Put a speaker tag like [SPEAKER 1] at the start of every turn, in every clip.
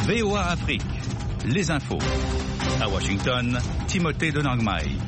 [SPEAKER 1] VOA Afrique, les infos. À Washington, Timothée de Nangmai.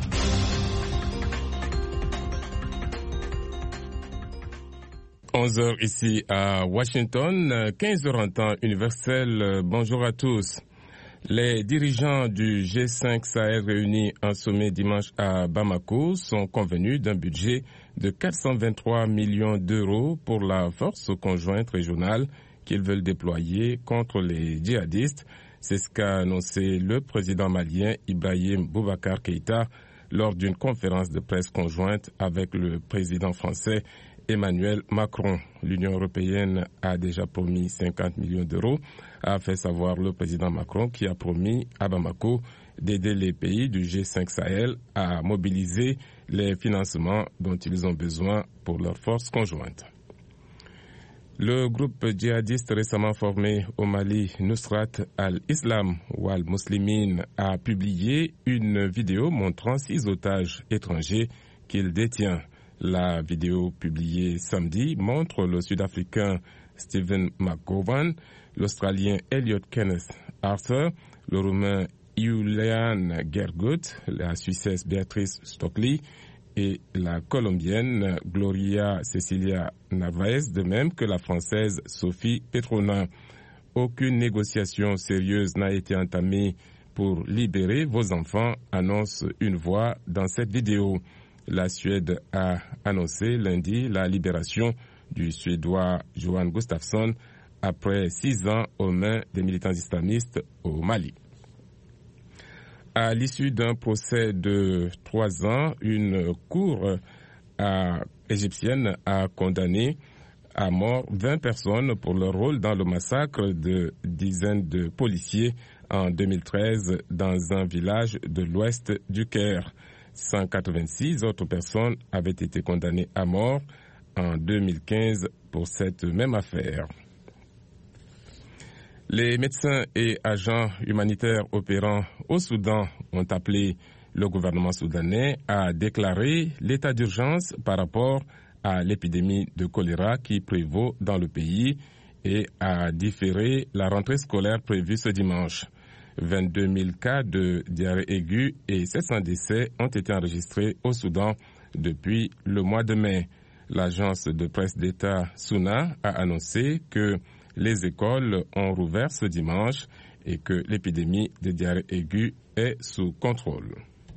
[SPEAKER 2] – 11h ici à Washington, 15h en temps universel. Bonjour à tous. Les dirigeants du G5 Sahel réunis en sommet dimanche à Bamako sont convenus d'un budget de 423 millions d'euros pour la force conjointe régionale qu'ils veulent déployer contre les djihadistes. C'est ce qu'a annoncé le président malien Ibrahim Boubacar Keïta lors d'une conférence de presse conjointe avec le président français Emmanuel Macron. L'Union européenne a déjà promis 50 millions d'euros, a fait savoir le président Macron, qui a promis à Bamako d'aider les pays du G5 Sahel à mobiliser les financements dont ils ont besoin pour leur force conjointe. Le groupe djihadiste récemment formé au Mali, Nusrat al-Islam ou al-Muslimin, a publié une vidéo montrant 6 otages étrangers qu'il détient. La vidéo publiée samedi montre le Sud-Africain Stephen McGowan, l'Australien Elliot Kenneth Arthur, le Roumain Iulian Gergut, la Suissesse Beatrice Stockley et la Colombienne Gloria Cecilia Narvaez, de même que la Française Sophie Petronin. Aucune négociation sérieuse n'a été entamée pour libérer vos enfants, annonce une voix dans cette vidéo. La Suède a annoncé lundi la libération du Suédois Johan Gustafsson après 6 ans aux mains des militants islamistes au Mali. À l'issue d'un procès de 3 ans, une cour égyptienne a condamné à mort 20 personnes pour leur rôle dans le massacre de dizaines de policiers en 2013 dans un village de l'ouest du Caire. 186 autres personnes avaient été condamnées à mort en 2015 pour cette même affaire. Les médecins et agents humanitaires opérant au Soudan ont appelé le gouvernement soudanais à déclarer l'état d'urgence par rapport à l'épidémie de choléra qui prévaut dans le pays et à différer la rentrée scolaire prévue ce dimanche. 22 000 cas de diarrhée aiguë et 700 décès ont été enregistrés au Soudan depuis le mois de mai. L'agence de presse d'État SUNA a annoncé que les écoles ont rouvert ce dimanche et que l'épidémie de diarrhée aiguë est sous contrôle.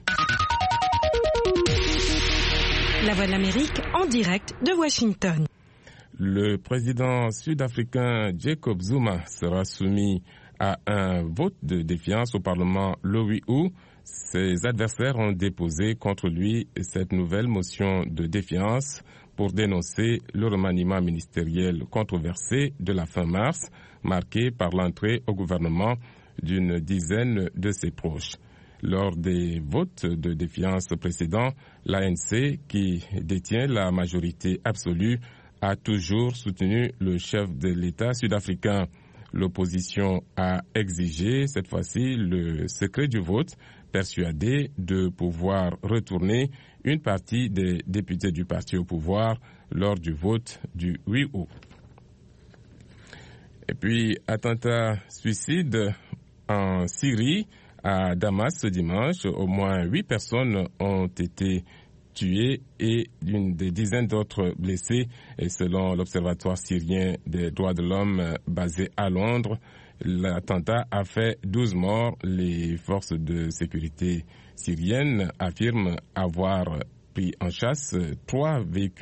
[SPEAKER 3] La Voix de l'Amérique en direct de Washington.
[SPEAKER 2] Le président sud-africain Jacob Zuma sera soumis à un vote de défiance au Parlement le 8 août. Ses adversaires ont déposé contre lui cette nouvelle motion de défiance pour dénoncer le remaniement ministériel controversé de la fin mars, marqué par l'entrée au gouvernement d'une dizaine de ses proches. Lors des votes de défiance précédents, l'ANC, qui détient la majorité absolue, a toujours soutenu le chef de l'État sud-africain. L'opposition a exigé cette fois-ci le secret du vote, persuadée de pouvoir retourner une partie des députés du parti au pouvoir lors du vote du 8 août. Et puis, attentat suicide en Syrie, à Damas ce dimanche. Au moins 8 personnes ont été tués et des dizaines d'autres blessés. Et selon l'Observatoire syrien des droits de l'homme basé à Londres, l'attentat a fait 12 morts. Les forces de sécurité syriennes affirment avoir pris en chasse 3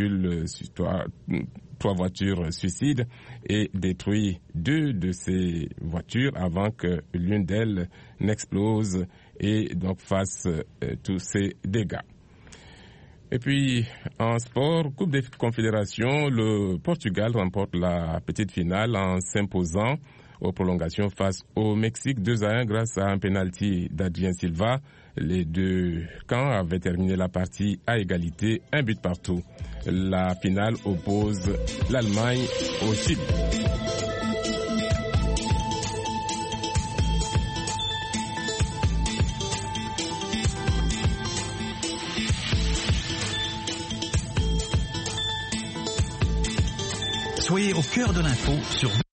[SPEAKER 2] voitures suicides et détruit 2 de ces voitures avant que l'une d'elles n'explose et donc fasse tous ces dégâts. Et puis, en sport, Coupe des Confédérations, le Portugal remporte la petite finale en s'imposant aux prolongations face au Mexique 2-1 grâce à un penalty d'Adrien Silva. Les deux camps avaient terminé la partie à égalité, 1 but partout. La finale oppose l'Allemagne au Chili.
[SPEAKER 1] Soyez au cœur de l'info sur